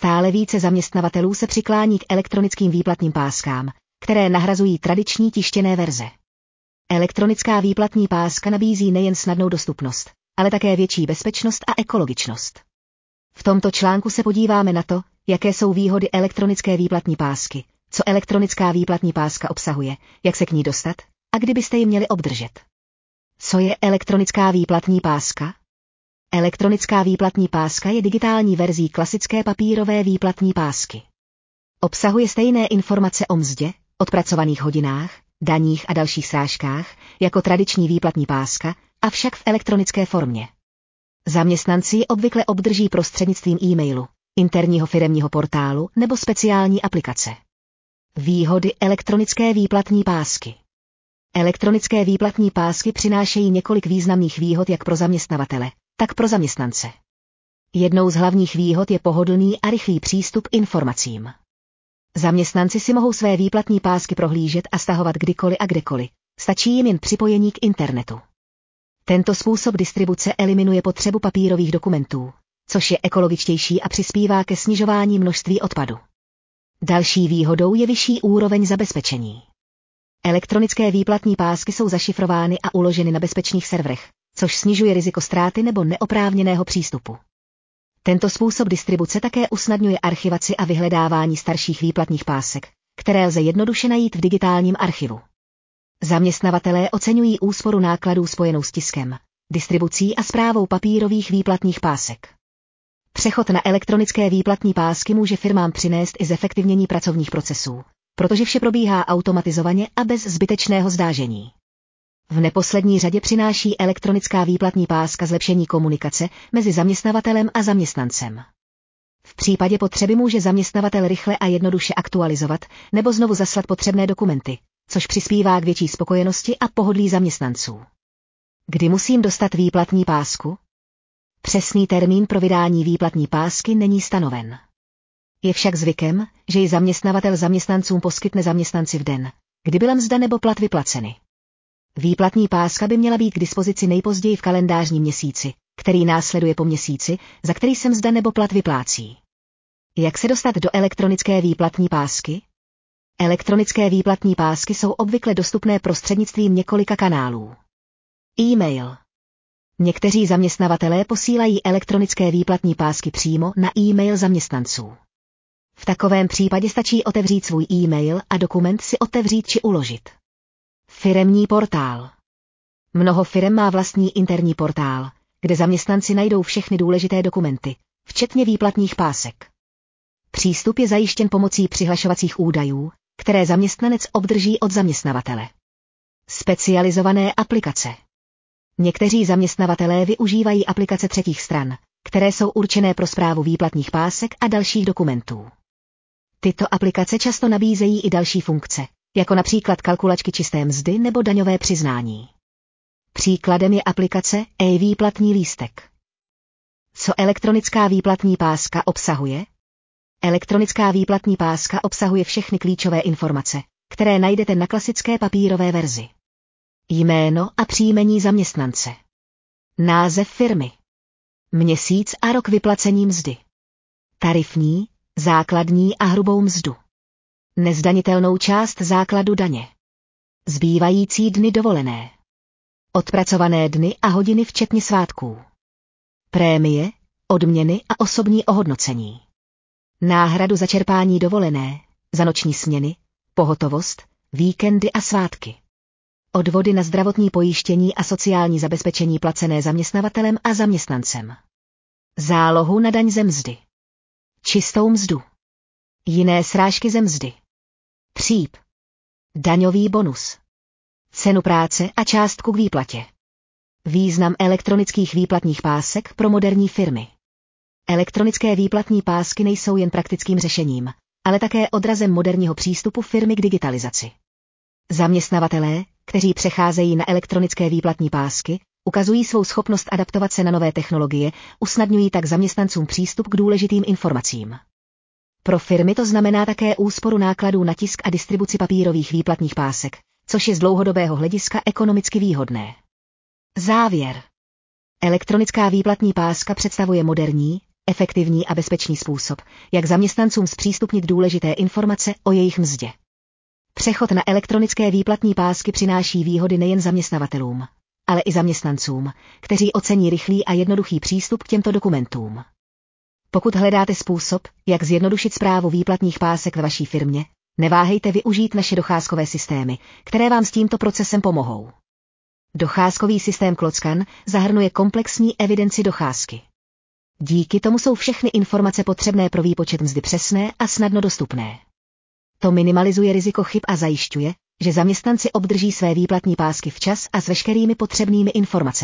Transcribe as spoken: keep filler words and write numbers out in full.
Stále více zaměstnavatelů se přiklání k elektronickým výplatním páskám, které nahrazují tradiční tištěné verze. Elektronická výplatní páska nabízí nejen snadnou dostupnost, ale také větší bezpečnost a ekologičnost. V tomto článku se podíváme na to, jaké jsou výhody elektronické výplatní pásky, co elektronická výplatní páska obsahuje, jak se k ní dostat a kdy byste ji měli obdržet. Co je elektronická výplatní páska? Elektronická výplatní páska je digitální verzí klasické papírové výplatní pásky. Obsahuje stejné informace o mzdě, odpracovaných hodinách, daních a dalších srážkách, jako tradiční výplatní páska, avšak v elektronické formě. Zaměstnanci ji obvykle obdrží prostřednictvím e-mailu, interního firemního portálu nebo speciální aplikace. Výhody elektronické výplatní pásky. Elektronické výplatní pásky přinášejí několik významných výhod jak pro zaměstnavatele, tak pro zaměstnance. Jednou z hlavních výhod je pohodlný a rychlý přístup k informacím. Zaměstnanci si mohou své výplatní pásky prohlížet a stahovat kdykoliv a kdekoliv, stačí jim jen připojení k internetu. Tento způsob distribuce eliminuje potřebu papírových dokumentů, což je ekologičtější a přispívá ke snižování množství odpadu. Další výhodou je vyšší úroveň zabezpečení. Elektronické výplatní pásky jsou zašifrovány a uloženy na bezpečných serverech, což snižuje riziko ztráty nebo neoprávněného přístupu. Tento způsob distribuce také usnadňuje archivaci a vyhledávání starších výplatních pásek, které lze jednoduše najít v digitálním archivu. Zaměstnavatelé oceňují úsporu nákladů spojenou s tiskem, distribucí a správou papírových výplatních pásek. Přechod na elektronické výplatní pásky může firmám přinést i zefektivnění pracovních procesů, protože vše probíhá automatizovaně a bez zbytečného zdážení. V neposlední řadě přináší elektronická výplatní páska zlepšení komunikace mezi zaměstnavatelem a zaměstnancem. V případě potřeby může zaměstnavatel rychle a jednoduše aktualizovat nebo znovu zaslat potřebné dokumenty, což přispívá k větší spokojenosti a pohodlí zaměstnanců. Kdy musím dostat výplatní pásku? Přesný termín pro vydání výplatní pásky není stanoven. Je však zvykem, že ji zaměstnavatel zaměstnancům poskytne zaměstnanci v den, kdy byla mzda nebo plat vyplaceny. Výplatní páska by měla být k dispozici nejpozději v kalendářním měsíci, který následuje po měsíci, za který se mzda nebo plat vyplácí. Jak se dostat do elektronické výplatní pásky? Elektronické výplatní pásky jsou obvykle dostupné prostřednictvím několika kanálů. E-mail. Někteří zaměstnavatelé posílají elektronické výplatní pásky přímo na e-mail zaměstnanců. V takovém případě stačí otevřít svůj e-mail a dokument si otevřít či uložit. Firemní portál. Mnoho firem má vlastní interní portál, kde zaměstnanci najdou všechny důležité dokumenty, včetně výplatních pásek. Přístup je zajištěn pomocí přihlašovacích údajů, které zaměstnanec obdrží od zaměstnavatele. Specializované aplikace. Někteří zaměstnavatelé využívají aplikace třetích stran, které jsou určené pro správu výplatních pásek a dalších dokumentů. Tyto aplikace často nabízejí i další funkce, jako například kalkulačky čisté mzdy nebo daňové přiznání. Příkladem je aplikace e-výplatní lístek. Co elektronická výplatní páska obsahuje? Elektronická výplatní páska obsahuje všechny klíčové informace, které najdete na klasické papírové verzi. Jméno a příjmení zaměstnance. Název firmy. Měsíc a rok vyplacení mzdy. Tarifní, základní a hrubou mzdu. Nezdanitelnou část základu daně. Zbývající dny dovolené. Odpracované dny a hodiny včetně svátků. Prémie, odměny a osobní ohodnocení. Náhradu za čerpání dovolené, za noční směny, pohotovost, víkendy a svátky. Odvody na zdravotní pojištění a sociální zabezpečení placené zaměstnavatelem a zaměstnancem. Zálohu na daň ze mzdy. Čistou mzdu. Jiné srážky ze mzdy. Příp. Daňový bonus. Cenu práce a částku k výplatě. Význam elektronických výplatních pásek pro moderní firmy. Elektronické výplatní pásky nejsou jen praktickým řešením, ale také odrazem moderního přístupu firmy k digitalizaci. Zaměstnavatelé, kteří přecházejí na elektronické výplatní pásky, ukazují svou schopnost adaptovat se na nové technologie, usnadňují tak zaměstnancům přístup k důležitým informacím. Pro firmy to znamená také úsporu nákladů na tisk a distribuci papírových výplatních pásek, což je z dlouhodobého hlediska ekonomicky výhodné. Závěr. Elektronická výplatní páska představuje moderní, efektivní a bezpečný způsob, jak zaměstnancům zpřístupnit důležité informace o jejich mzdě. Přechod na elektronické výplatní pásky přináší výhody nejen zaměstnavatelům, ale i zaměstnancům, kteří ocení rychlý a jednoduchý přístup k těmto dokumentům. Pokud hledáte způsob, jak zjednodušit správu výplatních pásek ve vaší firmě, neváhejte využít naše docházkové systémy, které vám s tímto procesem pomohou. Docházkový systém Klockan zahrnuje komplexní evidenci docházky. Díky tomu jsou všechny informace potřebné pro výpočet mzdy přesné a snadno dostupné. To minimalizuje riziko chyb a zajišťuje, že zaměstnanci obdrží své výplatní pásky včas a s veškerými potřebnými informacemi.